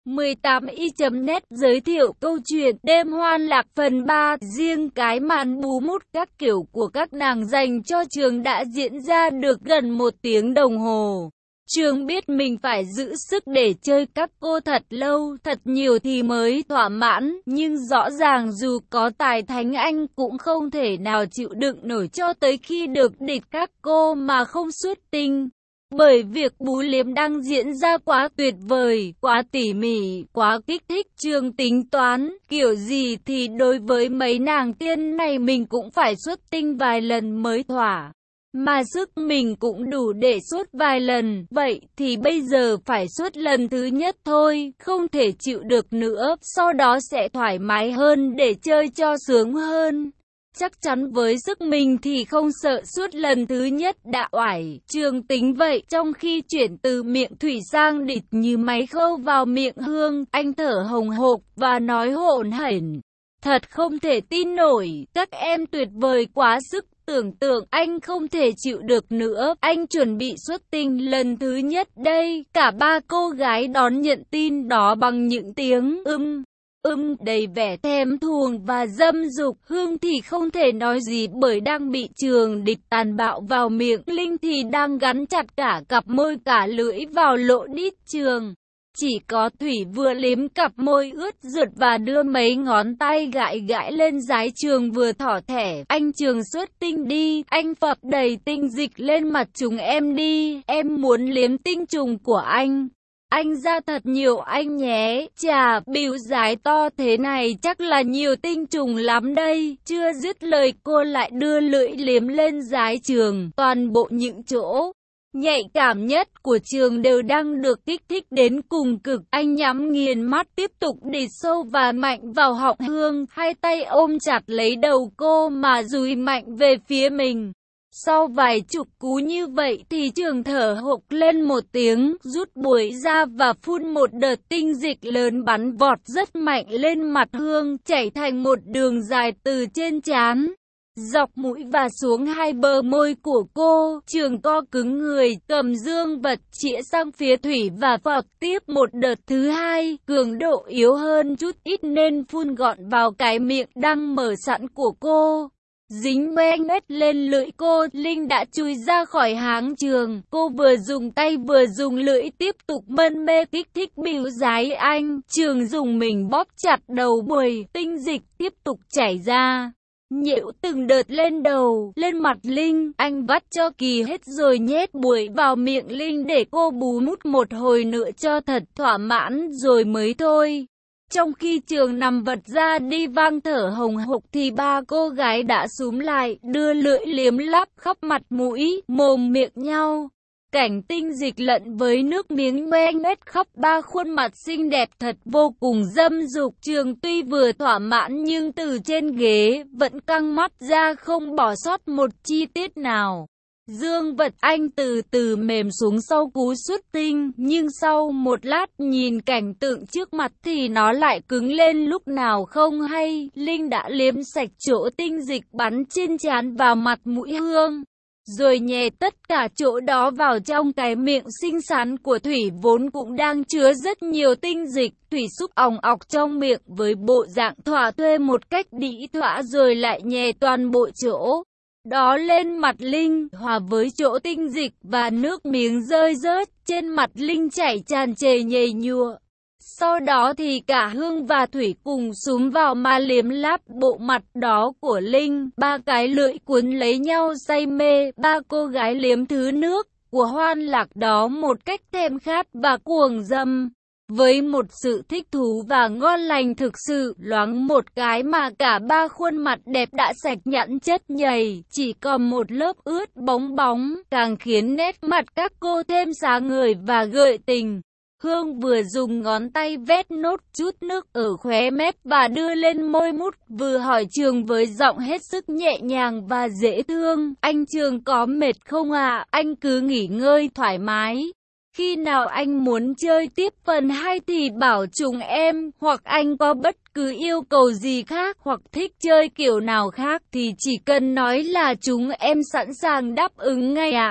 18i.net giới thiệu câu chuyện Đêm Hoan Lạc phần 3. Riêng cái màn bú mút các kiểu của các nàng dành cho Trường đã diễn ra được gần 1 tiếng đồng hồ. Trường biết mình phải giữ sức để chơi các cô thật lâu, thật nhiều thì mới thỏa mãn, nhưng rõ ràng dù có tài thánh anh cũng không thể nào chịu đựng nổi cho tới khi được địch các cô mà không xuất tinh. Bởi việc bú liếm đang diễn ra quá tuyệt vời, quá tỉ mỉ, quá kích thích. Trường tính toán, kiểu gì thì đối với mấy nàng tiên này mình cũng phải xuất tinh vài lần mới thỏa. Mà sức mình cũng đủ để xuất vài lần, vậy thì bây giờ phải xuất lần thứ nhất thôi, không thể chịu được nữa, sau đó sẽ thoải mái hơn để chơi cho sướng hơn. Chắc chắn với sức mình thì không sợ suốt lần thứ nhất đã oải. Trường tính vậy, trong khi chuyển từ miệng Thủy sang địch như máy khâu vào miệng Hương, anh thở hồng hộc và nói hổn hển. Thật không thể tin nổi, các em tuyệt vời quá sức tưởng tượng, anh không thể chịu được nữa, anh chuẩn bị xuất tinh lần thứ nhất đây. Cả ba cô gái đón nhận tin đó bằng những tiếng đầy vẻ thèm thuồng và dâm dục. Hương thì không thể nói gì bởi đang bị Trường địch tàn bạo vào miệng. Linh thì đang gắn chặt cả cặp môi cả lưỡi vào lỗ đít Trường. Chỉ có Thủy vừa liếm cặp môi ướt rượt và đưa mấy ngón tay gãi lên dái Trường vừa thỏ thẻ. Anh Trường xuất tinh đi, anh phập đầy tinh dịch lên mặt chúng em đi, em muốn liếm tinh trùng của anh. Anh ra thật nhiều anh nhé, chà, bĩu dái to thế này chắc là nhiều tinh trùng lắm đây. Chưa dứt lời cô lại đưa lưỡi liếm lên dái Trường, toàn bộ những chỗ nhạy cảm nhất của Trường đều đang được kích thích đến cùng cực. Anh nhắm nghiền mắt tiếp tục đít sâu và mạnh vào họng Hương, hai tay ôm chặt lấy đầu cô mà dúi mạnh về phía mình. Sau vài chục cú như vậy thì Trường thở hộc lên một tiếng, rút bụi ra và phun một đợt tinh dịch lớn bắn vọt rất mạnh lên mặt Hương, chảy thành một đường dài từ trên trán, dọc mũi và xuống hai bờ môi của cô. Trường co cứng người, cầm dương vật chĩa sang phía Thủy và phọt tiếp một đợt thứ hai, cường độ yếu hơn chút ít nên phun gọn vào cái miệng đang mở sẵn của cô. Dính ngoe ngoét lên lưỡi cô, Linh đã chui ra khỏi háng Trường. Cô vừa dùng tay vừa dùng lưỡi tiếp tục mân mê kích thích bĩu dái anh. Trường dùng mình bóp chặt đầu bùi, tinh dịch tiếp tục chảy ra, nhễu từng đợt lên đầu, lên mặt Linh. Anh vắt cho kỳ hết rồi nhét bụi vào miệng Linh để cô bú mút một hồi nữa cho thật thỏa mãn rồi mới thôi. Trong khi Trường nằm vật ra đi vang thở hồng hộc thì ba cô gái đã xúm lại, đưa lưỡi liếm lắp khắp mặt mũi, mồm miệng nhau. Cảnh tinh dịch lẫn với nước miếng ngoe ngoét khắp ba khuôn mặt xinh đẹp thật vô cùng dâm dục. Trường tuy vừa thỏa mãn nhưng từ trên ghế vẫn căng mắt ra không bỏ sót một chi tiết nào. Dương vật anh từ từ mềm xuống sau cú xuất tinh, nhưng sau một lát nhìn cảnh tượng trước mặt thì nó lại cứng lên lúc nào không hay. Linh đã liếm sạch chỗ tinh dịch bắn trên trán vào mặt mũi Hương, rồi nhè tất cả chỗ đó vào trong cái miệng xinh xắn của Thủy vốn cũng đang chứa rất nhiều tinh dịch. Thủy xúc òng ọc trong miệng với bộ dạng thỏa thuê một cách đĩ thỏa rồi lại nhè toàn bộ chỗ đó lên mặt Linh, hòa với chỗ tinh dịch và nước miếng rơi rớt trên mặt Linh chảy tràn trề nhầy nhụa. Sau đó thì cả Hương và Thủy cùng xúm vào mà liếm láp bộ mặt đó của Linh. Ba cái lưỡi cuốn lấy nhau say mê, ba cô gái liếm thứ nước của Hoan Lạc đó một cách thèm khát và cuồng dâm. Với một sự thích thú và ngon lành thực sự, loáng một cái mà cả ba khuôn mặt đẹp đã sạch nhẵn chất nhầy, chỉ còn một lớp ướt bóng bóng, càng khiến nét mặt các cô thêm sáng ngời và gợi tình. Hương vừa dùng ngón tay vét nốt chút nước ở khóe mép và đưa lên môi mút, vừa hỏi Trường với giọng hết sức nhẹ nhàng và dễ thương. Anh Trường có mệt không ạ? Anh cứ nghỉ ngơi thoải mái. Khi nào anh muốn chơi tiếp phần 2 thì bảo chúng em, hoặc anh có bất cứ yêu cầu gì khác hoặc thích chơi kiểu nào khác thì chỉ cần nói là chúng em sẵn sàng đáp ứng ngay ạ.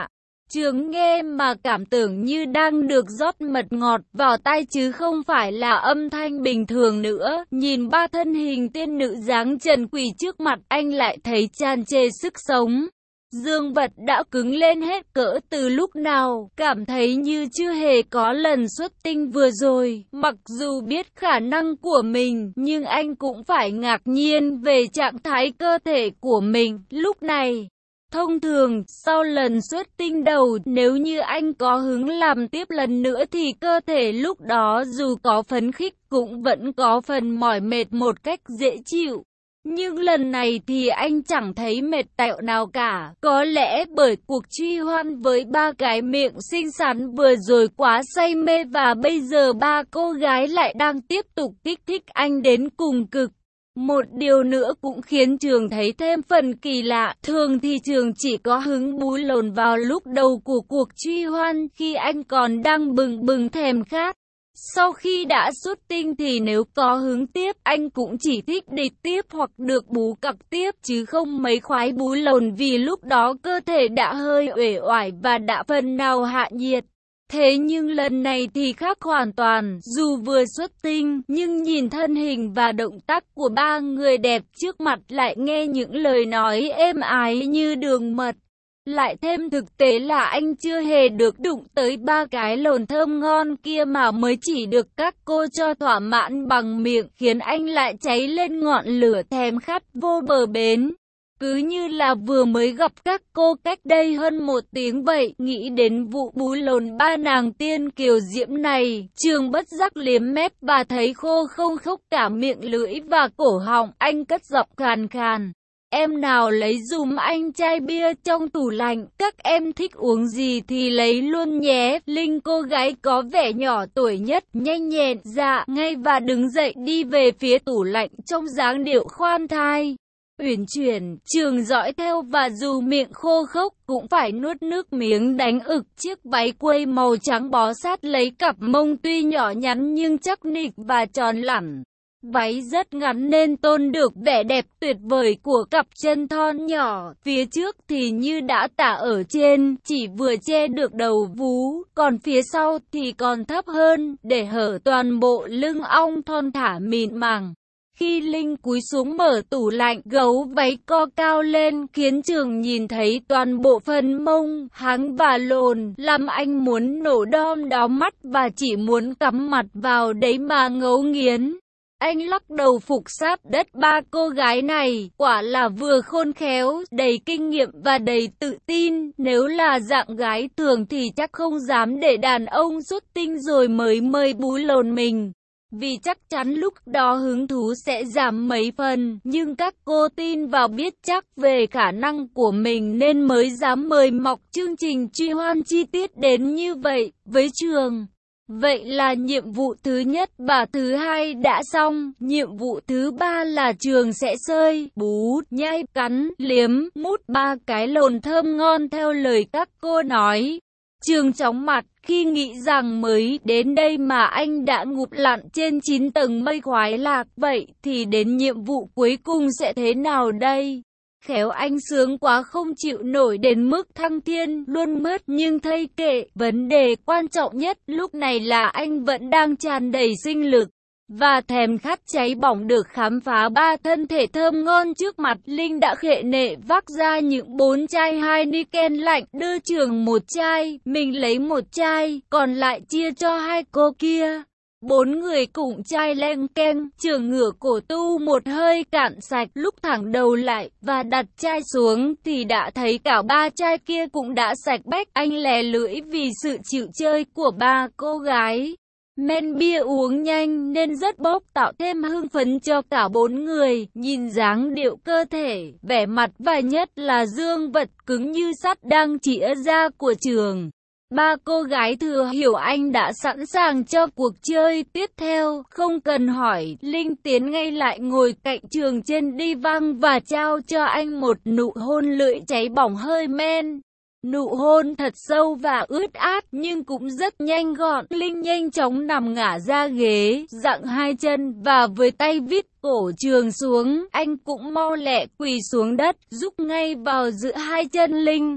Trường nghe mà cảm tưởng như đang được rót mật ngọt vào tai chứ không phải là âm thanh bình thường nữa. Nhìn ba thân hình tiên nữ dáng trần quỷ trước mặt, anh lại thấy tràn trề sức sống. Dương vật đã cứng lên hết cỡ từ lúc nào, cảm thấy như chưa hề có lần xuất tinh vừa rồi. Mặc dù biết khả năng của mình, nhưng anh cũng phải ngạc nhiên về trạng thái cơ thể của mình lúc này. Thông thường, sau lần xuất tinh đầu, nếu như anh có hứng làm tiếp lần nữa thì cơ thể lúc đó dù có phấn khích cũng vẫn có phần mỏi mệt một cách dễ chịu. Nhưng lần này thì anh chẳng thấy mệt tẹo nào cả, có lẽ bởi cuộc truy hoan với ba cái miệng xinh xắn vừa rồi quá say mê và bây giờ ba cô gái lại đang tiếp tục kích thích anh đến cùng cực. Một điều nữa cũng khiến Trường thấy thêm phần kỳ lạ, thường thì Trường chỉ có hứng bú lồn vào lúc đầu của cuộc truy hoan khi anh còn đang bừng bừng thèm khát. Sau khi đã xuất tinh thì nếu có hứng tiếp, anh cũng chỉ thích địch tiếp hoặc được bú cặc tiếp chứ không mấy khoái bú lồn vì lúc đó cơ thể đã hơi uể oải và đã phần nào hạ nhiệt. Thế nhưng lần này thì khác hoàn toàn, dù vừa xuất tinh, nhưng nhìn thân hình và động tác của ba người đẹp trước mặt lại nghe những lời nói êm ái như đường mật. Lại thêm thực tế là anh chưa hề được đụng tới ba cái lồn thơm ngon kia mà mới chỉ được các cô cho thỏa mãn bằng miệng, khiến anh lại cháy lên ngọn lửa thèm khát vô bờ bến. Cứ như là vừa mới gặp các cô cách đây hơn 1 tiếng vậy. Nghĩ đến vụ bú lồn ba nàng tiên kiều diễm này, Trường bất giác liếm mép và thấy khô không khốc cả miệng lưỡi và cổ họng. Anh cất giọng khàn khàn. Em nào lấy dùm anh chai bia trong tủ lạnh, các em thích uống gì thì lấy luôn nhé. Linh cô gái có vẻ nhỏ tuổi nhất, nhanh nhẹn, dạ ngay và đứng dậy đi về phía tủ lạnh trong dáng điệu khoan thai. Uyển chuyển, Trường dõi theo và dù miệng khô khốc cũng phải nuốt nước miếng đánh ực chiếc váy quây màu trắng bó sát lấy cặp mông tuy nhỏ nhắn nhưng chắc nịch và tròn lẳn. Váy rất ngắn nên tôn được vẻ đẹp tuyệt vời của cặp chân thon nhỏ, phía trước thì như đã tả ở trên, chỉ vừa che được đầu vú, còn phía sau thì còn thấp hơn, để hở toàn bộ lưng ong thon thả mịn màng. Khi Linh cúi xuống mở tủ lạnh, gấu váy co cao lên khiến Trường nhìn thấy toàn bộ phần mông, háng và lồn, làm anh muốn nổ đom đóm mắt và chỉ muốn cắm mặt vào đấy mà ngấu nghiến. Anh lắc đầu phục sát đất ba cô gái này, quả là vừa khôn khéo, đầy kinh nghiệm và đầy tự tin. Nếu là dạng gái thường thì chắc không dám để đàn ông xuất tinh rồi mới mời bú lồn mình. Vì chắc chắn lúc đó hứng thú sẽ giảm mấy phần, nhưng các cô tin vào biết chắc về khả năng của mình nên mới dám mời mọc chương trình truy hoan chi tiết đến như vậy. Với Trường, vậy là nhiệm vụ thứ nhất và thứ hai đã xong, nhiệm vụ thứ ba là Trường sẽ sơi, bú, nhai, cắn, liếm, mút ba cái lồn thơm ngon theo lời các cô nói. Trường chóng mặt khi nghĩ rằng mới đến đây mà anh đã ngụp lặn trên 9 tầng mây khoái lạc, vậy thì đến nhiệm vụ cuối cùng sẽ thế nào đây? Khéo anh sướng quá không chịu nổi đến mức thăng thiên luôn mất, nhưng thây kệ, vấn đề quan trọng nhất lúc này là anh vẫn đang tràn đầy sinh lực và thèm khát cháy bỏng được khám phá ba thân thể thơm ngon trước mặt. Linh đã khệ nệ vác ra những 4 chai Heineken lạnh, đưa Trường 1 chai, mình lấy 1 chai, còn lại chia cho hai cô kia. 4 người cùng chai leng keng, Trường ngửa cổ tu một hơi cạn sạch, lúc thẳng đầu lại và đặt chai xuống thì đã thấy cả 3 chai kia cũng đã sạch bách. Anh lè lưỡi vì sự chịu chơi của ba cô gái. Men bia uống nhanh nên rất bốc, tạo thêm hưng phấn cho cả 4 người. Nhìn dáng điệu cơ thể, vẻ mặt và nhất là dương vật cứng như sắt đang chĩa ra của Trường, ba cô gái thừa hiểu anh đã sẵn sàng cho cuộc chơi tiếp theo. Không cần hỏi, Linh tiến ngay lại ngồi cạnh Trường trên đi văng và trao cho anh một nụ hôn lưỡi cháy bỏng hơi men. Nụ hôn thật sâu và ướt át nhưng cũng rất nhanh gọn. Linh nhanh chóng nằm ngả ra ghế, dặng hai chân và với tay vít cổ Trường xuống, anh cũng mau lẹ quỳ xuống đất, giúp ngay vào giữa hai chân Linh.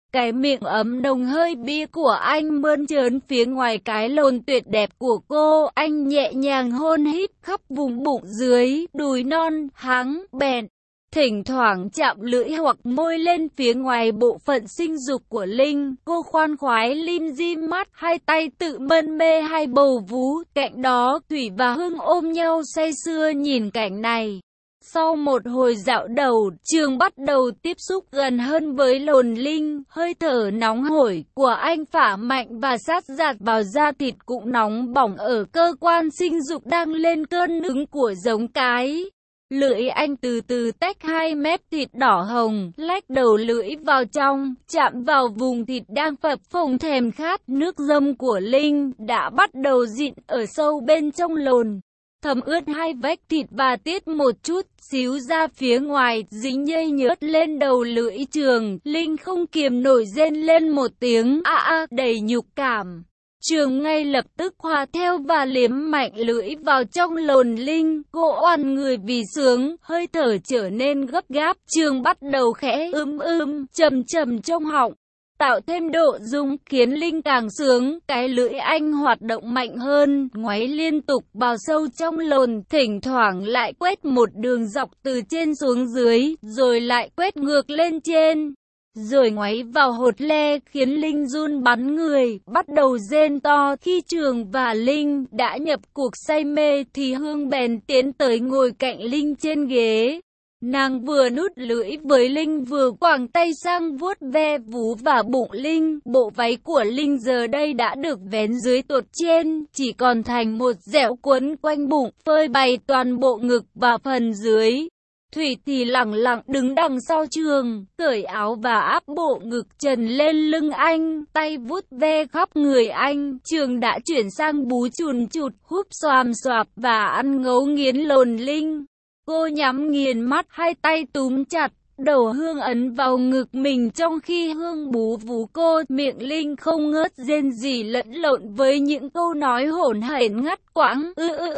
Cái miệng ấm nồng hơi bia của anh mơn trớn phía ngoài cái lồn tuyệt đẹp của cô. Anh nhẹ nhàng hôn hít khắp vùng bụng dưới, đùi non, háng, bẹn. Thỉnh thoảng chạm lưỡi hoặc môi lên phía ngoài bộ phận sinh dục của Linh. Cô khoan khoái lim dim mắt, hai tay tự mân mê hai bầu vú. Cạnh đó, Thủy và Hưng ôm nhau say sưa nhìn cảnh này. Sau một hồi dạo đầu, Trường bắt đầu tiếp xúc gần hơn với lồn Linh. Hơi thở nóng hổi của anh phả mạnh và sát dạt vào da thịt cũng nóng bỏng ở cơ quan sinh dục đang lên cơn nức của giống cái. Lưỡi anh từ từ tách hai mép thịt đỏ hồng, lách đầu lưỡi vào trong, chạm vào vùng thịt đang phập phồng thèm khát. Nước dâm của Linh đã bắt đầu dịn ở sâu bên trong lồn, thấm ướt hai vách thịt và tiết một chút xíu ra phía ngoài, dính nhây nhớt lên đầu lưỡi Trường. Linh không kiềm nổi rên lên một tiếng đầy nhục cảm. Trường ngay lập tức hòa theo và liếm mạnh lưỡi vào trong lồn Linh. Cô oằn người vì sướng, hơi thở trở nên gấp gáp. Trường bắt đầu khẽ trầm trầm trong họng, tạo thêm độ rung khiến Linh càng sướng. Cái lưỡi anh hoạt động mạnh hơn, ngoáy liên tục vào sâu trong lồn, thỉnh thoảng lại quét một đường dọc từ trên xuống dưới, rồi lại quét ngược lên trên, rồi ngoáy vào hột le, khiến Linh run bắn người, bắt đầu rên to. Khi Trường và Linh đã nhập cuộc say mê thì Hương bèn tiến tới ngồi cạnh Linh trên ghế. Nàng vừa nút lưỡi với Linh vừa quàng tay sang vuốt ve vú và bụng Linh. Bộ váy của Linh giờ đây đã được vén dưới tuột trên, chỉ còn thành một dẻo quấn quanh bụng, phơi bày toàn bộ ngực và phần dưới. Thủy thì lẳng lặng đứng đằng sau Trường, cởi áo và áp bộ ngực trần lên lưng anh, tay vuốt ve khắp người anh. Trường đã chuyển sang bú chùn chụt, húp xoàm xoạp và ăn ngấu nghiến lồn Linh. Cô nhắm nghiền mắt, hai tay túm chặt đầu Hương ấn vào ngực mình trong khi Hương bú vú cô. Miệng Linh không ngớt rên rỉ lẫn lộn với những câu nói hỗn hển ngắt quãng.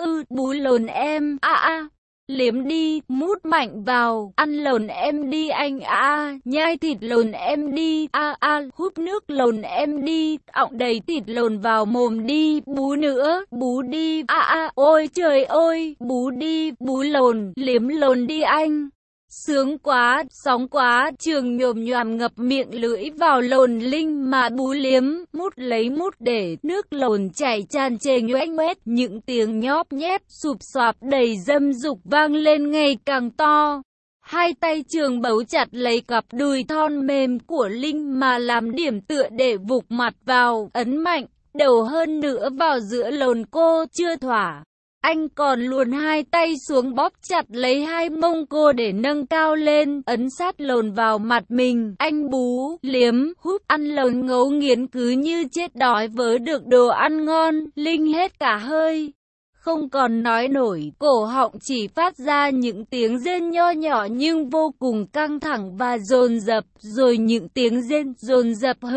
Bú lồn em, liếm đi, mút mạnh vào, ăn lồn em đi anh nhai thịt lồn em đi húp nước lồn em đi, ọng đầy thịt lồn vào mồm đi, bú nữa, bú đi ôi trời ơi, bú đi, bú lồn, liếm lồn đi anh. Sướng quá, sóng quá. Trường nhồm nhoàm ngập miệng lưỡi vào lồn Linh mà bú liếm, mút lấy mút để nước lồn chảy tràn trề nhoẻn ngoét. Những tiếng nhóp nhép sụp xoạp đầy dâm dục vang lên ngày càng to. Hai tay Trường bấu chặt lấy cặp đùi thon mềm của Linh mà làm điểm tựa để vụt mặt vào, ấn mạnh đầu hơn nữa vào giữa lồn cô. Chưa thỏa, anh còn luồn hai tay xuống bóp chặt lấy hai mông cô để nâng cao lên, ấn sát lồn vào mặt mình. Anh bú, liếm, húp, ăn lồn ngấu nghiến cứ như chết đói vớ được đồ ăn ngon. Linh hết cả hơi, không còn nói nổi, cổ họng chỉ phát ra những tiếng rên nho nhỏ nhưng vô cùng căng thẳng và dồn dập, rồi những tiếng rên dồn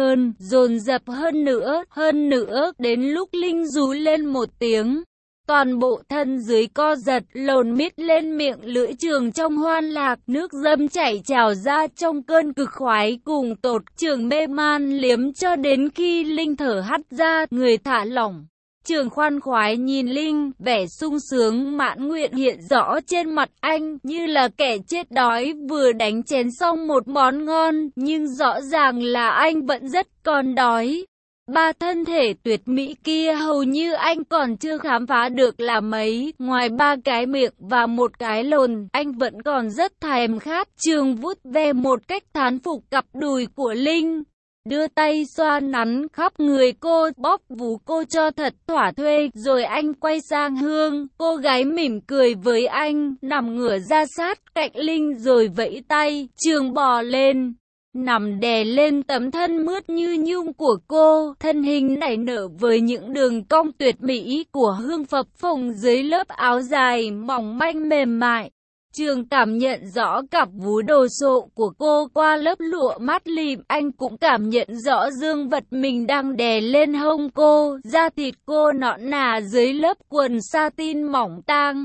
dập hơn nữa, đến lúc Linh rú lên một tiếng. Toàn bộ thân dưới co giật, lồn mít lên miệng lưỡi Trường trong hoan lạc, nước dâm chảy trào ra trong cơn cực khoái cùng tột. Trường mê man liếm cho đến khi Linh thở hắt ra, người thả lỏng. Trường khoan khoái nhìn Linh, vẻ sung sướng mãn nguyện hiện rõ trên mặt anh, như là kẻ chết đói vừa đánh chén xong một món ngon, nhưng rõ ràng là anh vẫn rất còn đói. Ba thân thể tuyệt mỹ kia hầu như anh còn chưa khám phá được là mấy, ngoài ba cái miệng và một cái lồn, anh vẫn còn rất thèm khát. Trường vuốt ve một cách thán phục cặp đùi của Linh, đưa tay xoa nắn khắp người cô, bóp vú cô cho thật thỏa thuê, rồi anh quay sang Hương, cô gái mỉm cười với anh, nằm ngửa ra sát cạnh Linh rồi vẫy tay. Trường bò lên, nằm đè lên tấm thân mướt như nhung của cô, thân hình nảy nở với những đường cong tuyệt mỹ của Hương phập phồng dưới lớp áo dài mỏng manh mềm mại. Trường cảm nhận rõ cặp vú đồ sộ của cô qua lớp lụa mát lịm, anh cũng cảm nhận rõ dương vật mình đang đè lên hông cô, da thịt cô nõn nà dưới lớp quần satin mỏng tang.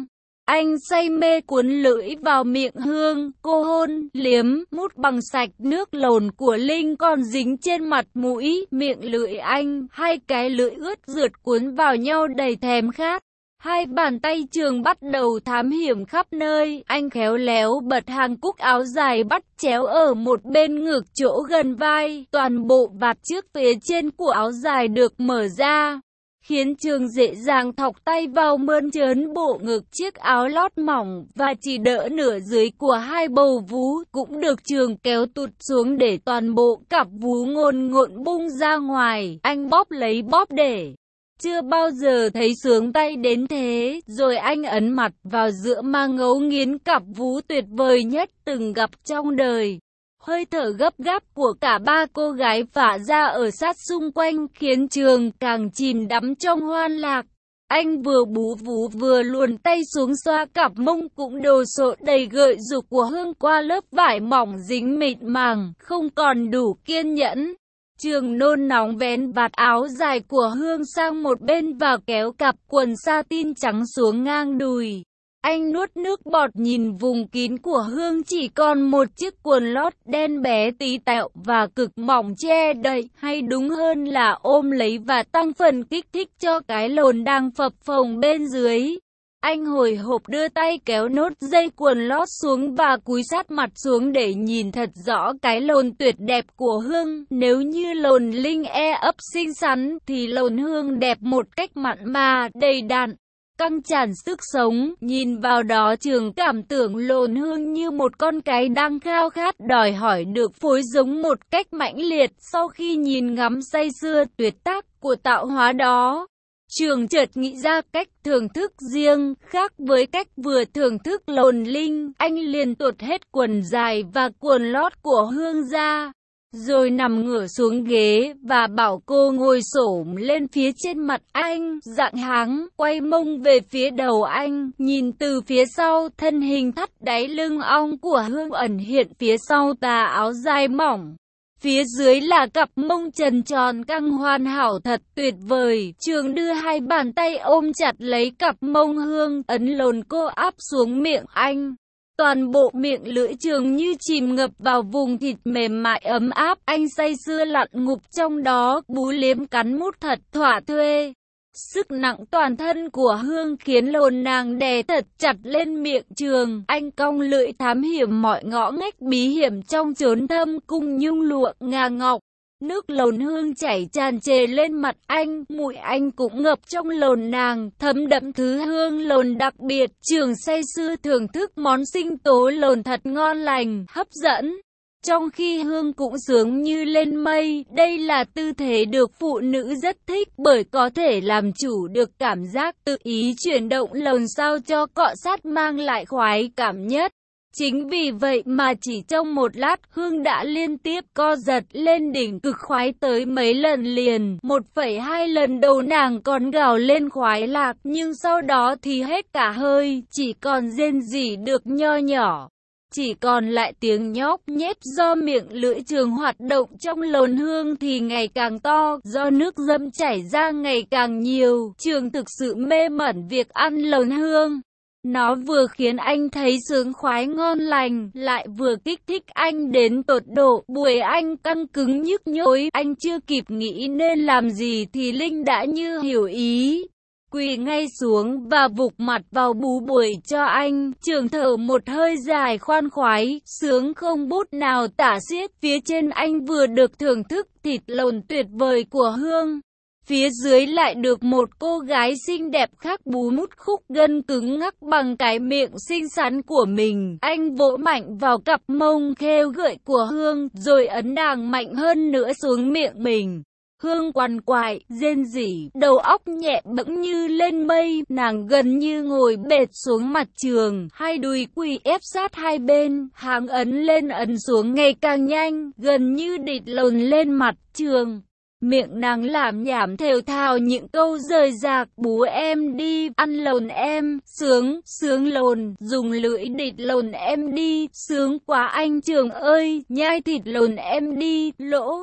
Anh say mê cuốn lưỡi vào miệng Hương, cô hôn, liếm, mút bằng sạch nước lồn của Linh còn dính trên mặt mũi, miệng lưỡi anh, hai cái lưỡi ướt rượt cuốn vào nhau đầy thèm khát. Hai bàn tay Trường bắt đầu thám hiểm khắp nơi, anh khéo léo bật hàng cúc áo dài bắt chéo ở một bên ngực chỗ gần vai, toàn bộ vạt trước phía trên của áo dài được mở ra, khiến Trường dễ dàng thọc tay vào mơn trớn bộ ngực chiếc áo lót mỏng và chỉ đỡ nửa dưới của hai bầu vú, cũng được Trường kéo tụt xuống để toàn bộ cặp vú ngồn ngộn bung ra ngoài, anh bóp lấy bóp để. Chưa bao giờ thấy sướng tay đến thế, rồi anh ấn mặt vào giữa mà ngấu nghiến cặp vú tuyệt vời nhất từng gặp trong đời. Hơi thở gấp gáp của cả ba cô gái phả ra ở sát xung quanh khiến Trường càng chìm đắm trong hoan lạc. Anh vừa bú vú vừa luồn tay xuống xoa cặp mông cũng đồ sộ đầy gợi dục của Hương qua lớp vải mỏng dính mịn màng, không còn đủ kiên nhẫn. Trường nôn nóng vén vạt áo dài của Hương sang một bên và kéo cặp quần satin trắng xuống ngang đùi. Anh nuốt nước bọt nhìn vùng kín của Hương chỉ còn một chiếc quần lót đen bé tí tẹo và cực mỏng che đậy, hay đúng hơn là ôm lấy và tăng phần kích thích cho cái lồn đang phập phồng bên dưới. Anh hồi hộp đưa tay kéo nốt dây quần lót xuống và cúi sát mặt xuống để nhìn thật rõ cái lồn tuyệt đẹp của Hương. Nếu như lồn Linh ấp xinh xắn thì lồn Hương đẹp một cách mặn mà, đầy đặn, căng tràn sức sống. Nhìn vào đó Trường cảm tưởng lồn Hương như một con cái đang khao khát đòi hỏi được phối giống một cách mãnh liệt. Sau khi nhìn ngắm say sưa tuyệt tác của tạo hóa đó, Trường chợt nghĩ ra cách thưởng thức riêng, khác với cách vừa thưởng thức lồn Linh. Anh liền tuột hết quần dài và quần lót của Hương ra, rồi nằm ngửa xuống ghế và bảo cô ngồi xổm lên phía trên mặt anh, dạng háng, quay mông về phía đầu anh, nhìn từ phía sau, thân hình thắt đáy lưng ong của Hương ẩn hiện phía sau tà áo dài mỏng. Phía dưới là cặp mông trần tròn căng hoàn hảo thật tuyệt vời. Trường đưa hai bàn tay ôm chặt lấy cặp mông Hương, ấn lồn cô áp xuống miệng anh. Toàn bộ miệng lưỡi Trường như chìm ngập vào vùng thịt mềm mại ấm áp. Anh say sưa lặn ngụp trong đó, bú liếm cắn mút thật thỏa thuê. Sức nặng toàn thân của Hương khiến lồn nàng đè thật chặt lên miệng Trường. Anh cong lưỡi thám hiểm mọi ngõ ngách bí hiểm trong chốn thâm cung nhung lụa ngà ngọc. Nước lồn Hương chảy tràn trề lên mặt anh, mũi anh cũng ngập trong lồn nàng, thấm đẫm thứ hương lồn đặc biệt. Trường say sưa thưởng thức món sinh tố lồn thật ngon lành, hấp dẫn. Trong khi Hương cũng sướng như lên mây, đây là tư thế được phụ nữ rất thích bởi có thể làm chủ được cảm giác tự ý chuyển động lồn sao cho cọ sát mang lại khoái cảm nhất. Chính vì vậy mà chỉ trong một lát Hương đã liên tiếp co giật lên đỉnh cực khoái tới mấy lần liền. 1,2 lần đầu nàng còn gào lên khoái lạc, nhưng sau đó thì hết cả hơi, chỉ còn rên rỉ được nho nhỏ. Chỉ còn lại tiếng nhóp nhép do miệng lưỡi Trường hoạt động trong lồn Hương thì ngày càng to, do nước dâm chảy ra ngày càng nhiều. Trường thực sự mê mẩn việc ăn lồn Hương. Nó vừa khiến anh thấy sướng khoái ngon lành, lại vừa kích thích anh đến tột độ. Buổi anh căng cứng nhức nhối, anh chưa kịp nghĩ nên làm gì thì Linh đã như hiểu ý, quỳ ngay xuống và vụt mặt vào bú bụi cho anh. Trường thở một hơi dài khoan khoái, sướng không bút nào tả xiết. Phía trên anh vừa được thưởng thức thịt lồn tuyệt vời của Hương, phía dưới lại được một cô gái xinh đẹp khác bú mút khúc gân cứng ngắc bằng cái miệng xinh xắn của mình. Anh vỗ mạnh vào cặp mông khêu gợi của Hương, rồi ấn nàng mạnh hơn nữa xuống miệng mình. Hương quằn quại, rên rỉ, đầu óc nhẹ bẫng như lên mây, nàng gần như ngồi bệt xuống mặt Trường, hai đùi quỳ ép sát hai bên, háng ấn lên ấn xuống ngày càng nhanh, gần như địt lồn lên mặt Trường. Miệng nàng làm nhảm thều thào những câu rời rạc, bú em đi, ăn lồn em, sướng, sướng lồn, dùng lưỡi địt lồn em đi, sướng quá anh Trường ơi, nhai thịt lồn em đi, lỗ.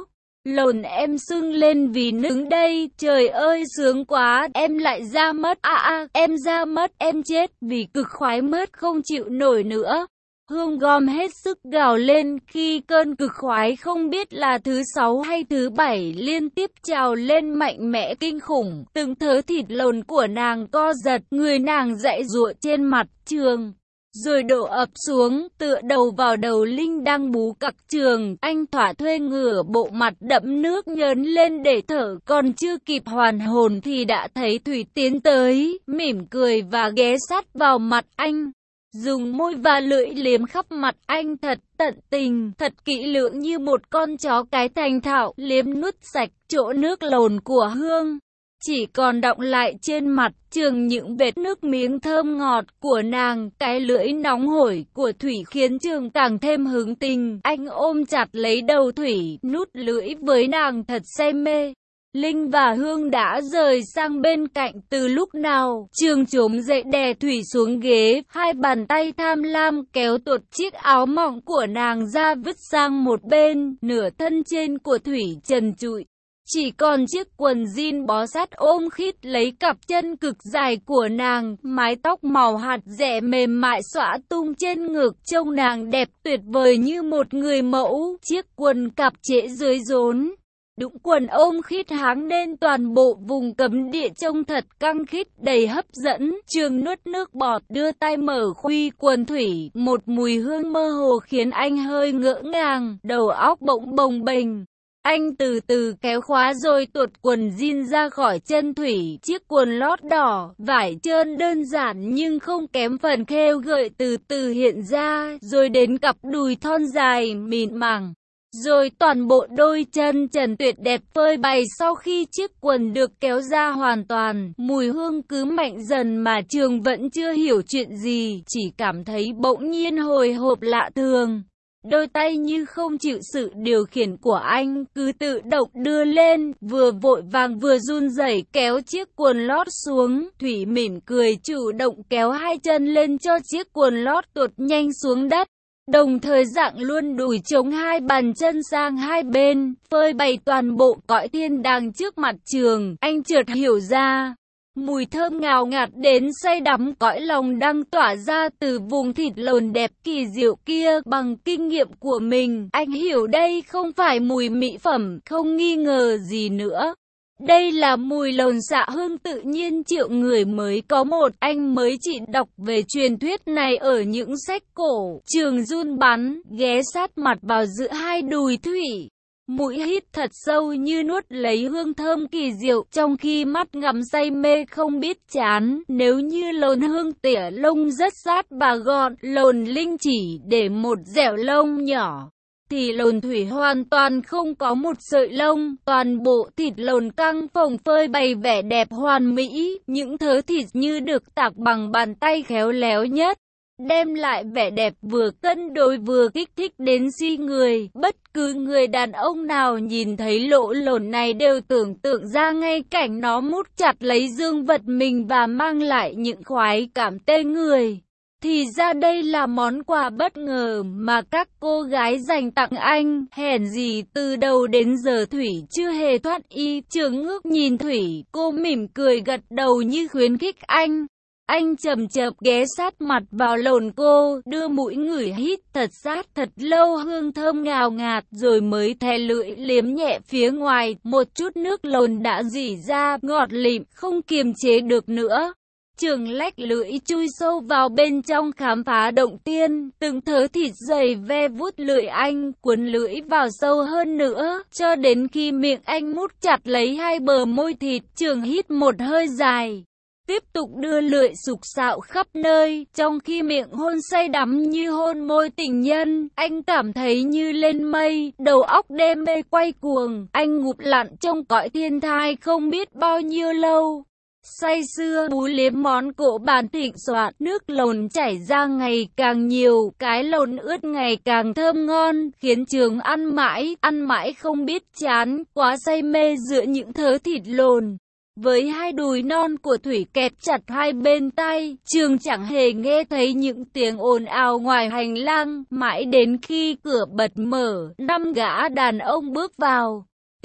Lồn em sưng lên vì nứng đây, trời ơi sướng quá, em lại ra mất, em ra mất, em chết, vì cực khoái mất không chịu nổi nữa. Hương gom hết sức gào lên khi cơn cực khoái không biết là thứ 6 hay thứ 7 liên tiếp trào lên mạnh mẽ kinh khủng, từng thớ thịt lồn của nàng co giật, người nàng giãy giụa trên mặt Trường. Rồi đổ ập xuống, tựa đầu vào đầu Linh đang bú cặc Trường, anh thỏa thuê ngửa bộ mặt đẫm nước nhớn lên để thở, còn chưa kịp hoàn hồn thì đã thấy Thủy tiến tới, mỉm cười và ghé sát vào mặt anh. Dùng môi và lưỡi liếm khắp mặt anh thật tận tình, thật kỹ lưỡng như một con chó cái thành thạo, liếm nuốt sạch chỗ nước lồn của Hương. Chỉ còn đọng lại trên mặt Trường những vệt nước miếng thơm ngọt của nàng, cái lưỡi nóng hổi của Thủy khiến Trường càng thêm hứng tình. Anh ôm chặt lấy đầu Thủy, nút lưỡi với nàng thật say mê. Linh và Hương đã rời sang bên cạnh từ lúc nào. Trường trồm dậy đè Thủy xuống ghế, hai bàn tay tham lam kéo tuột chiếc áo mỏng của nàng ra vứt sang một bên, nửa thân trên của Thủy trần trụi. Chỉ còn chiếc quần jean bó sát ôm khít lấy cặp chân cực dài của nàng, mái tóc màu hạt rẻ mềm mại xõa tung trên ngực, trông nàng đẹp tuyệt vời như một người mẫu. Chiếc quần cặp trễ dưới rốn, đũng quần ôm khít háng nên toàn bộ vùng cấm địa trông thật căng khít đầy hấp dẫn. Trường nuốt nước bọt, đưa tay mở khuy quần Thủy, một mùi hương mơ hồ khiến anh hơi ngỡ ngàng, đầu óc bỗng bồng bềnh. Anh từ từ kéo khóa rồi tuột quần jean ra khỏi chân Thủy, chiếc quần lót đỏ, vải trơn đơn giản nhưng không kém phần khêu gợi từ từ hiện ra, rồi đến cặp đùi thon dài, mịn màng. Rồi toàn bộ đôi chân trần tuyệt đẹp phơi bày sau khi chiếc quần được kéo ra hoàn toàn. Mùi hương cứ mạnh dần mà Trường vẫn chưa hiểu chuyện gì, chỉ cảm thấy bỗng nhiên hồi hộp lạ thường. Đôi tay như không chịu sự điều khiển của anh, cứ tự động đưa lên, vừa vội vàng vừa run rẩy kéo chiếc quần lót xuống. Thủy mỉm cười chủ động kéo hai chân lên cho chiếc quần lót tuột nhanh xuống đất. Đồng thời dạng luôn đùi chống hai bàn chân sang hai bên, phơi bày toàn bộ cõi thiên đàng trước mặt Trường. Anh chợt hiểu ra, mùi thơm ngào ngạt đến say đắm cõi lòng đang tỏa ra từ vùng thịt lồn đẹp kỳ diệu kia. Bằng kinh nghiệm của mình, anh hiểu đây không phải mùi mỹ phẩm, không nghi ngờ gì nữa. Đây là mùi lồn xạ hương tự nhiên triệu người mới có một. Anh mới chỉ đọc về truyền thuyết này ở những sách cổ. Trường run bắn, ghé sát mặt vào giữa hai đùi Thủy. Mũi hít thật sâu như nuốt lấy hương thơm kỳ diệu, trong khi mắt ngắm say mê không biết chán. Nếu như lồn hương tỉa lông rất sát và gọn, lồn Linh chỉ để một dẻo lông nhỏ, thì lồn Thủy hoàn toàn không có một sợi lông. Toàn bộ thịt lồn căng phồng phơi bày vẻ đẹp hoàn mỹ, những thớ thịt như được tạc bằng bàn tay khéo léo nhất, đem lại vẻ đẹp vừa cân đối vừa kích thích đến si người. Bất cứ người đàn ông nào nhìn thấy lỗ lồn này đều tưởng tượng ra ngay cảnh nó mút chặt lấy dương vật mình và mang lại những khoái cảm tê người. Thì ra đây là món quà bất ngờ mà các cô gái dành tặng anh. Hèn gì từ đầu đến giờ Thủy chưa hề thoát y. Trường ngước nhìn Thủy, cô mỉm cười gật đầu như khuyến khích anh. Anh chậm chậm ghé sát mặt vào lồn cô, đưa mũi ngửi hít thật sát thật lâu hương thơm ngào ngạt, rồi mới thè lưỡi liếm nhẹ phía ngoài. Một chút nước lồn đã rỉ ra, ngọt lịm, không kiềm chế được nữa. Trường lách lưỡi chui sâu vào bên trong khám phá động tiên, từng thớ thịt dày ve vuốt lưỡi anh, cuốn lưỡi vào sâu hơn nữa, cho đến khi miệng anh mút chặt lấy hai bờ môi thịt. Trường hít một hơi dài, tiếp tục đưa lưỡi sục sạo khắp nơi, trong khi miệng hôn say đắm như hôn môi tình nhân. Anh cảm thấy như lên mây, đầu óc đam mê quay cuồng, anh ngụp lặn trong cõi thiên thai không biết bao nhiêu lâu. Say sưa bú liếm món cổ bàn thịnh soạn, nước lồn chảy ra ngày càng nhiều, cái lồn ướt ngày càng thơm ngon, khiến Trường ăn mãi không biết chán, quá say mê giữa những thớ thịt lồn. Với hai đùi non của Thủy kẹp chặt hai bên tay, Trường chẳng hề nghe thấy những tiếng ồn ào ngoài hành lang, mãi đến khi cửa bật mở, 5 gã đàn ông bước vào.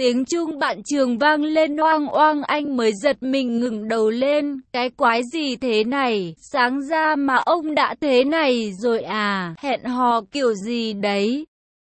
tiếng chuông bạn trường vang lên oang oang, anh mới giật mình ngẩng đầu lên. Cái quái gì thế này? Sáng ra mà ông đã thế này rồi à? Hẹn hò kiểu gì đấy?